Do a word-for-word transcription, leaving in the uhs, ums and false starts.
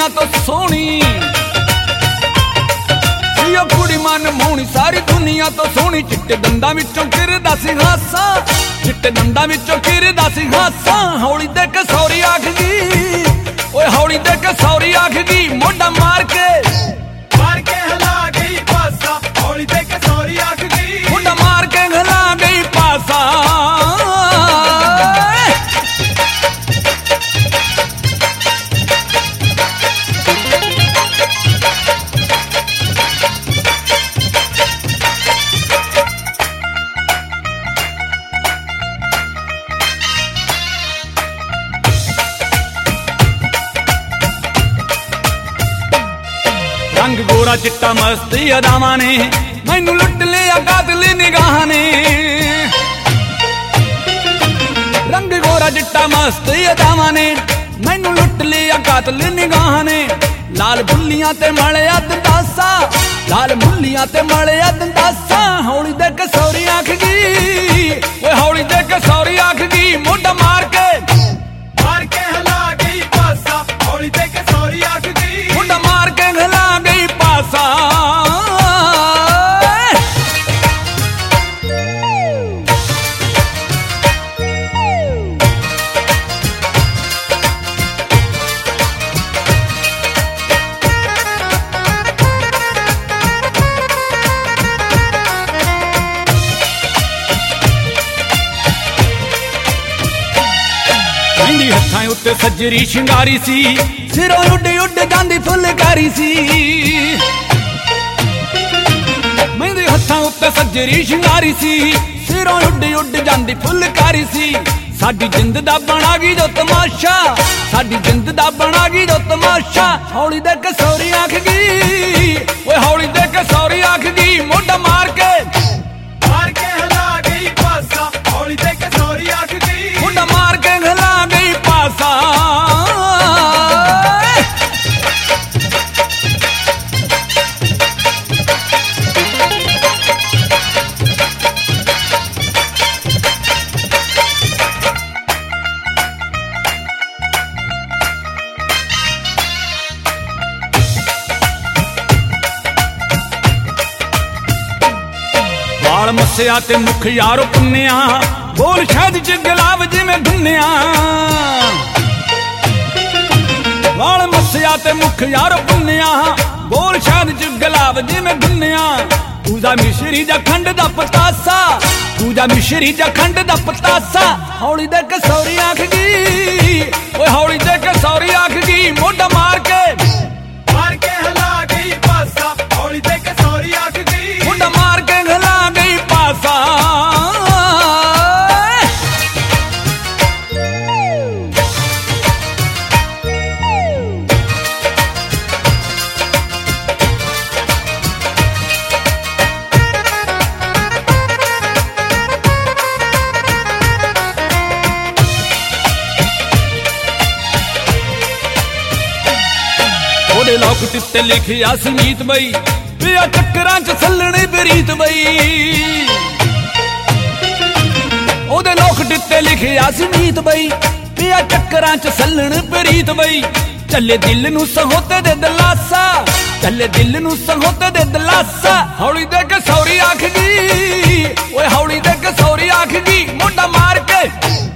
दुनिया तो सोहनी यो कुड़ी मन मोहनी सारी दुनिया तो सोहनी। चिट्टे दंदा विचों किरदा सी हासा, चिट्टे दंदा विचों किरदा सी हासा। हौली दे के सौरी आखगी, ओए हौली दे के सौरी आखगी, मोढा मार के मार के हिला गई पासा। हौली दे के सौरी आखगी, मोढा मार के हिला गई पासा। रंग गोरा चिट्टा मस्ती अदावां ने मैनू लुट लिया कातिल निगाहां ने। रंग गोरा चिट्टा मस्ती अदावां ने मैनू लुट लिया कातिल निगाहां ने। लाल बुल्लियां ते मलिया दंदासा, लाल बुल्लियां ते मलिया दंदासा। हौली दे के सौरी आखगी, ओए हौली दे के सौरी आखगी, मोढा मार के मार के हिला गई पासा। हौली दे के सौरी आखगी, मोढा मार के हिला गई पासा। हथां उत्ते सजरी शिंगारी सी, सिरों उड उड जांदी फुलकारी सी। मेरे हथां उत्ते सजरी शिंगारी सी, सिरों उड उड जांदी फुलकारी सी। साडी जिंद दा बना गई जो तमाशा, साडी जिंद दा बना गई जो तमाशा। हौली दे के सौरी आखगी, ओए हौली दे के सौरी आखगी, मोढा मार के मार के हिला गई पासा। हौली दे के सौरी आखगी, मोढा मार के हिला गई पासा। वाल मस्या ते मुख यारो पुन्निया, बोल शायद च गुलाब जिवें धुन्निया। वाल मस्या ते मुख यारो पुन्निया, बोल शायद च गुलाब जिवें धुन्निया। पूजा मिश्री जा खंड दा पतासा, पूजा मिश्री जा खंड दा पतासा। हौली दे के सौरी आखगी, ओए हौली दे के सौरी आखगी, मोढा मार के मार के हिला गई पासा। हौली दे के सौरी आखगी, मोढा मार के हिला गई पासा। ओदे लोक तित्ते लिखिया सुनीत बई, पिया चक्करां च सल्लणी बरीत बई। ओदे लोक तित्ते लिखिया सुनीत बई, पिया चक्करां च सल्लण बरीत बई। चले दिल नू सहोते दे दलासा, चले दिल नू सहोते दे दलासा। हौली दे के सौरी आखगी, ओए हौली दे के सौरी आखगी, मोढा मार के